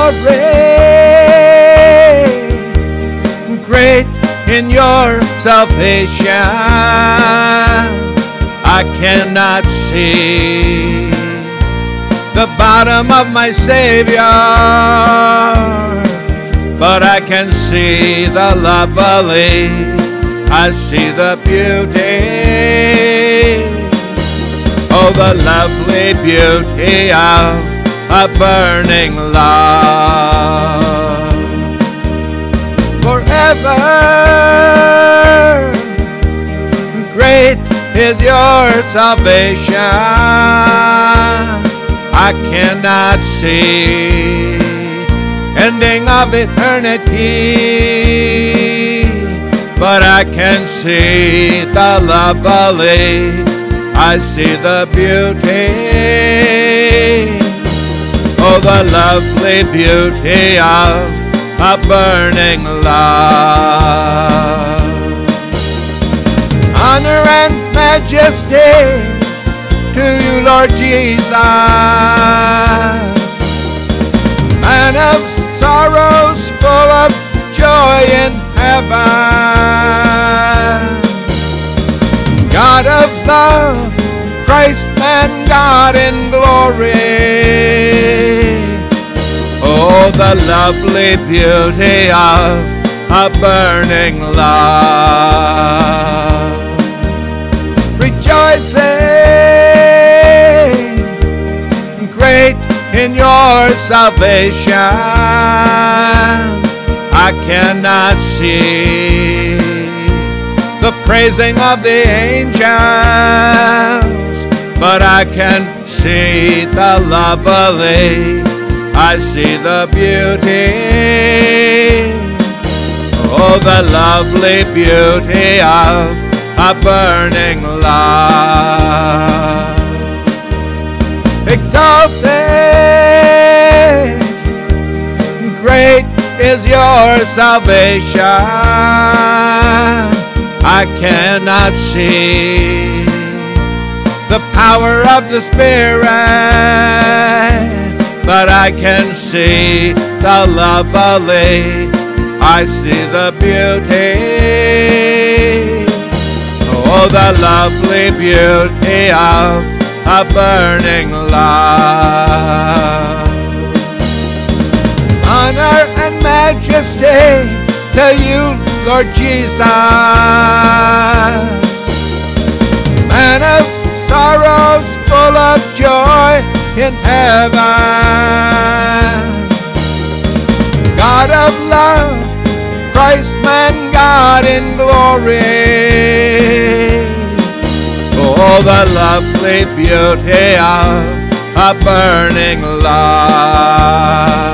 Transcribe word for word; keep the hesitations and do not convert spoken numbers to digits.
Great in your salvation, I cannot see the bottom of my Savior, but I can see the lovely, I see the beauty, oh, the lovely beauty of a burning love. Forever great is your salvation, I cannot see ending of eternity, but I can see the lovely, I see the beauty, oh, the lovely beauty of a burning love. Honor and majesty to you, Lord Jesus, man of sorrows, full of joy in heaven, God of love, Christ and God in glory, oh, the lovely beauty of a burning love. Rejoicing, great in your salvation, I cannot see the praising of the angels, but I can see the lovely, I see the beauty, oh, the lovely beauty of a burning love. Exalted, great is your salvation, I cannot see the power of the Spirit, but I can see the lovely, I see the beauty, oh, the lovely beauty of a burning love. Honor and majesty to you, Lord Jesus, man of sorrows, full of joy in heaven, God of love, Christ man, God in glory, oh, the lovely beauty of a burning love.